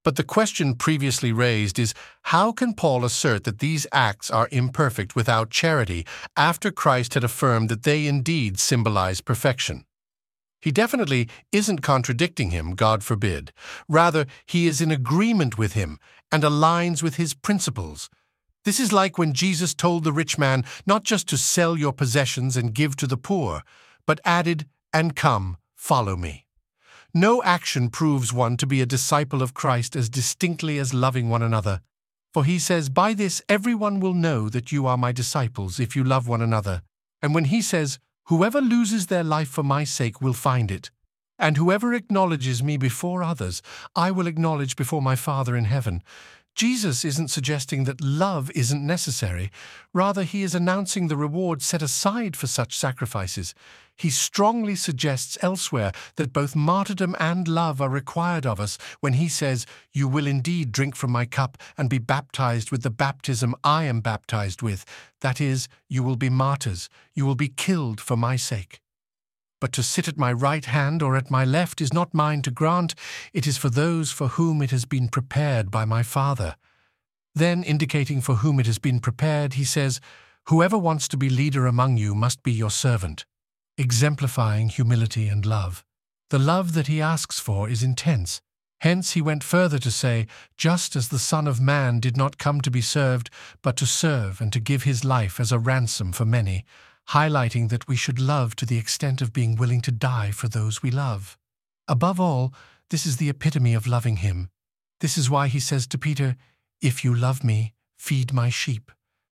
But the question previously raised is, how can Paul assert that these acts are imperfect without charity after Christ had affirmed that they indeed symbolize perfection? He definitely isn't contradicting him, God forbid. Rather, he is in agreement with him and aligns with his principles. This is like when Jesus told the rich man not just to sell your possessions and give to the poor, but added, "And come, follow me." No action proves one to be a disciple of Christ as distinctly as loving one another. For he says, "By this everyone will know that you are my disciples if you love one another." And when he says, "Whoever loses their life for my sake will find it, and whoever acknowledges me before others, I will acknowledge before my Father in heaven," Jesus isn't suggesting that love isn't necessary. Rather, he is announcing the reward set aside for such sacrifices. He strongly suggests elsewhere that both martyrdom and love are required of us when he says, "You will indeed drink from my cup and be baptized with the baptism I am baptized with." That is, you will be martyrs. You will be killed for my sake. But to sit at my right hand or at my left is not mine to grant, it is for those for whom it has been prepared by my Father. Then, indicating for whom it has been prepared, he says, "Whoever wants to be leader among you must be your servant," exemplifying humility and love. The love that he asks for is intense. Hence he went further to say, "Just as the Son of Man did not come to be served, but to serve and to give his life as a ransom for many," highlighting that we should love to the extent of being willing to die for those we love. Above all, this is the epitome of loving him. This is why he says to Peter, "If you love me, feed my sheep."